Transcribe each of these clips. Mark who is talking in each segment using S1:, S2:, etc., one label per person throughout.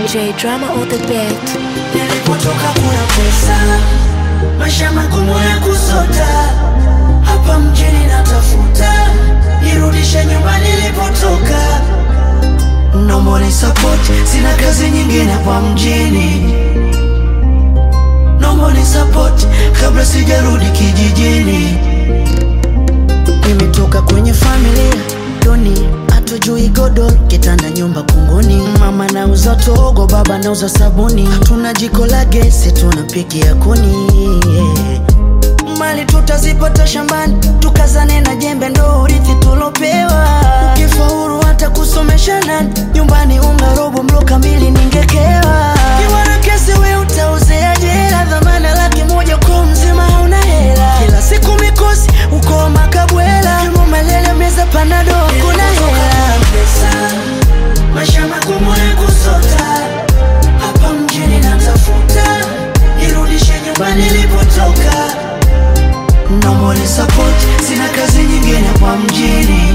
S1: DJ Drama on the beat.
S2: Nilipotoka kuna pesa, maisha magumu ya kusota. Hapa mjini natafuta, nirudishe nyumbani nilipotoka. No money support, sina kazi nyingine hapa mjini. No money support, kabla sijarudi kijijini. Nimetoka kwenye familia duni, hatujui godoro, kitanda nyumba kunguni. Mama nauza togo, baba nauza sabuni. Hatuna jiko la gesi, tunapikia kuni. Mali tutazipata shambani, tukazane na jembe, ndo urithi tulopewa. Ukifaulu hata kusomesha nani, nyumbani unga robo mlo kamili ningekewa. Kiwana kesi we utauzea jela, dhamana $100,000 kwa mzima hauna hela. Kila siku mikosi, uko makabwela, kimo malele meza panado, kuna hela. Pesa, maisha magumu ya kusota. Hapa mjini natafuta, nirudishe nyumbani nilipotoka. No money support, sina kazi nyingine hapa mjini.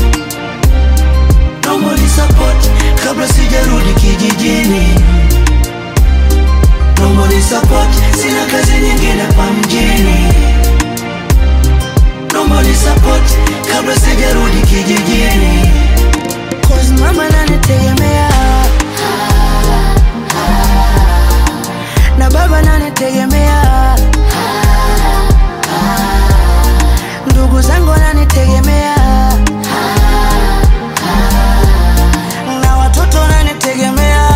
S2: No money support, kabla sijarudi kijijini. No money support, sina kazi nyingine hapa mjini. No money support, kabla sijarudi kijijini. Cause mama nanitegemea, na baba nanitegemea, ndugu zangu wananitegemea, na watoto wananitegemea.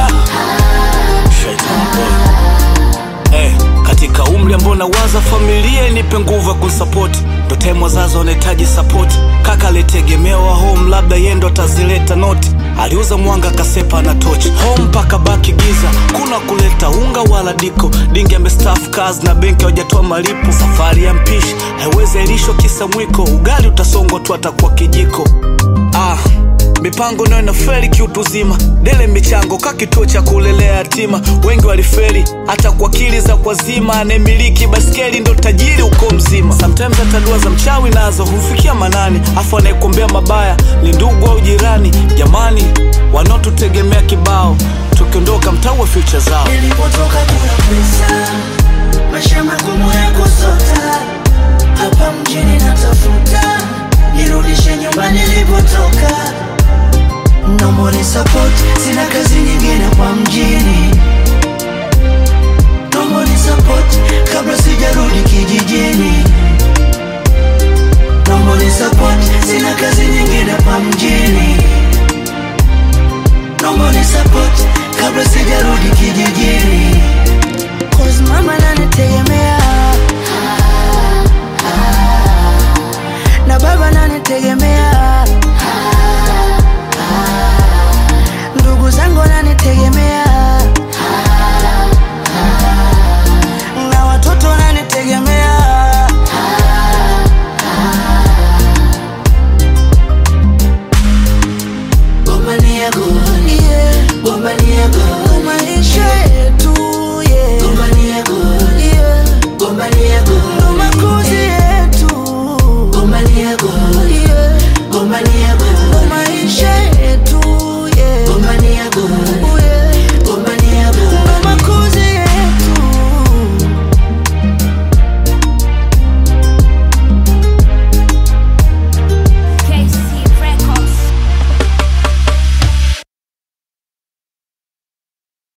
S3: Katika umri ambao nawaza familia nipe nguvu ya kusupport. Ndo time wazazi wanahitaji support. Kaka alitegemewa home, labda yeye ndo atazileta noti. Aliuza mwanga kasepa na torch. Home paka baki giza, kuna kuleta unga wala diko. Dingi amestaff kazi na benki hawajatoa malipo. Safari ya mpishi haiwezi airishwa kisa mwiko. Ugali utasongwa tu atakuwa kijiko. Mipango nayo inafeli kiutuzima. Dele michango kakituo cha kulelea yatima. Wengi walifeli hata kwa akili za kwazima. Anemiliki baskeli ndo tajiri uko mzima. Sometimes hata dua za mchawi nazo hufikia manani. Afu anayekuombea mabaya ni ndugu au jirani. Jamani, wanaotutegemea kibao, tukiondoka mtaua future zao.
S2: Nilipotoka kuna pesa, maisha magumu ya kusota. Hapa mjini natafuta, nirudishe nyumbani nilipotoka. No money support, sina kazi nyingine hapa mjini. No money support, kabla sijarudi kijijini. No money support, sina kazi nyingine hapa mjini. No money support, kabla sijarudi kijijini. Cause mama nanitegemea, na baba nanitegemea.